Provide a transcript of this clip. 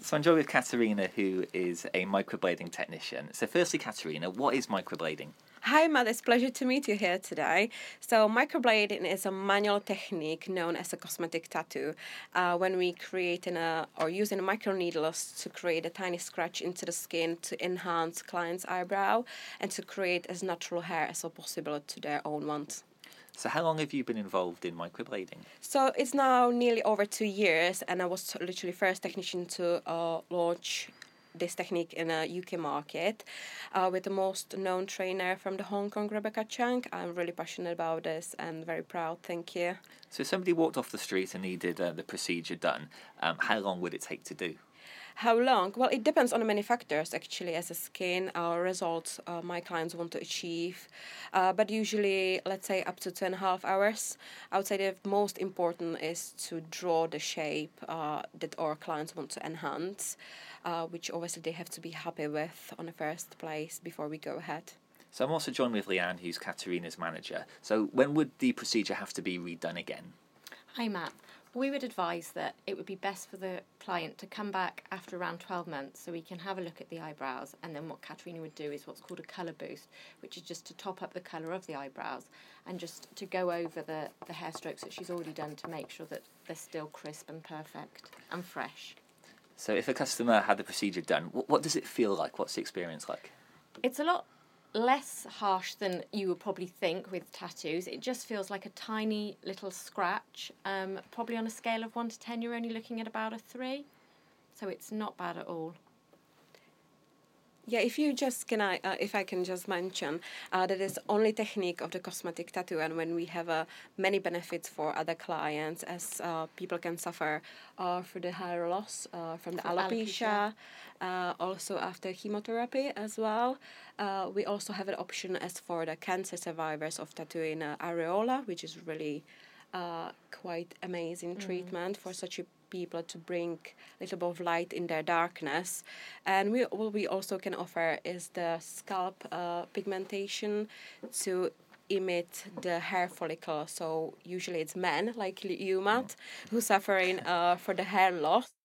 So I'm joined with Katerina, who is a microblading technician. So firstly, Katerina, what is microblading? Hi Matt, it's a pleasure to meet you here today. So microblading is a manual technique known as a cosmetic tattoo. When we create or using microneedles to create a tiny scratch into the skin to enhance client's eyebrow and to create as natural hair as possible to their own ones. So how long have you been involved in microblading? So it's now nearly over 2 years, and I was literally first technician to launch this technique in a UK market with the most known trainer from the Hong Kong, Rebecca Chang. I'm really passionate about this and very proud. Thank you. So if somebody walked off the street and needed the procedure done, how long would it take to do? How long? Well, it depends on many factors actually, as a skin results my clients want to achieve. But usually, let's say up to 2.5 hours. I would say the most important is to draw the shape that our clients want to enhance, which obviously they have to be happy with on the first place before we go ahead. So I'm also joined with Leanne, who's Katerina's manager. So when would the procedure have to be redone again? Hi Matt. We would advise that it would be best for the client to come back after around 12 months so we can have a look at the eyebrows, and then what Katerina would do is what's called a colour boost, which is just to top up the colour of the eyebrows and just to go over the hair strokes that she's already done to make sure that they're still crisp and perfect and fresh. So if a customer had the procedure done, what does it feel like? What's the experience like? It's a lot less harsh than you would probably think with tattoos. It just feels like a tiny little scratch. Probably on a scale of 1 to 10, you're only looking at about a 3. So it's not bad at all. Yeah, if I can just mention, that is only technique of the cosmetic tattoo, and when we have many benefits for other clients, as people can suffer for the hair loss from the alopecia, also after chemotherapy as well. We also have an option as for the cancer survivors of tattooing areola, which is really quite amazing treatment for such people to bring a little bit of light in their darkness. And what we also can offer is the scalp pigmentation to emit the hair follicle. So usually it's men like you, Matt, who's suffering for the hair loss.